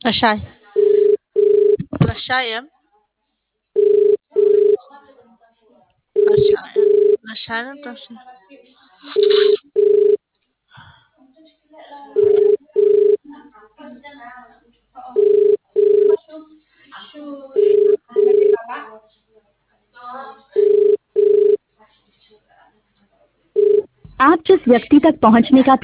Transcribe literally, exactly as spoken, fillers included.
कषाय कषायम कषाय रसायन तोषण आप जिस व्यक्ति तक पहुंचने का